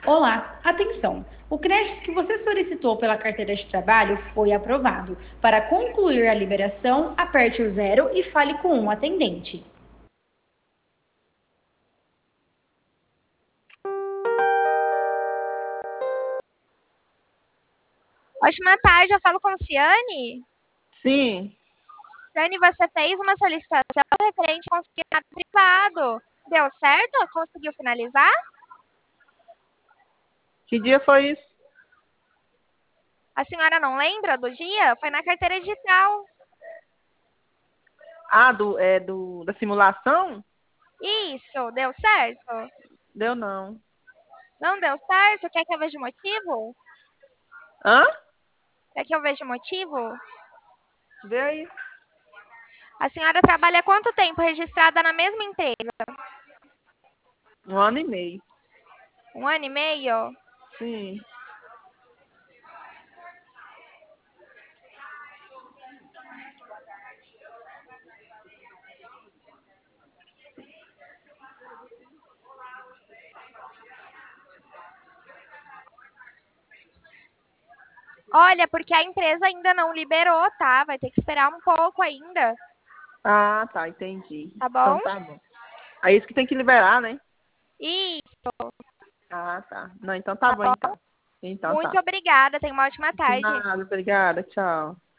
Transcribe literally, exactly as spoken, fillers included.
Olá, atenção! O crédito que você solicitou pela carteira de trabalho foi aprovado. Para concluir a liberação, aperte o zero e fale com um atendente. Ótima tarde, eu falo com Ciane. Sim. Ciane, você fez uma solicitação referente ao consignado privado. Deu certo? Conseguiu finalizar? Que dia foi isso? A senhora não lembra do dia? Foi na carteira digital. Ah, do, é, do, da simulação? Isso, deu certo? Deu não. Não deu certo? Quer que eu veja o motivo? Hã? Quer que eu veja o motivo? Vê aí. A senhora trabalha há quanto tempo registrada na mesma empresa? Um ano e meio. Um ano e meio? Sim. Olha, porque a empresa ainda não liberou, tá? Vai ter que esperar um pouco ainda, Ah, tá, entendi. tá Então bom? tá bom. Aí isso que tem que liberar, né? Isso, Ah, tá. Não, então tá tá bom bom? então. Então Muito tá. obrigada, tenha uma ótima De tarde. nada, obrigada, tchau.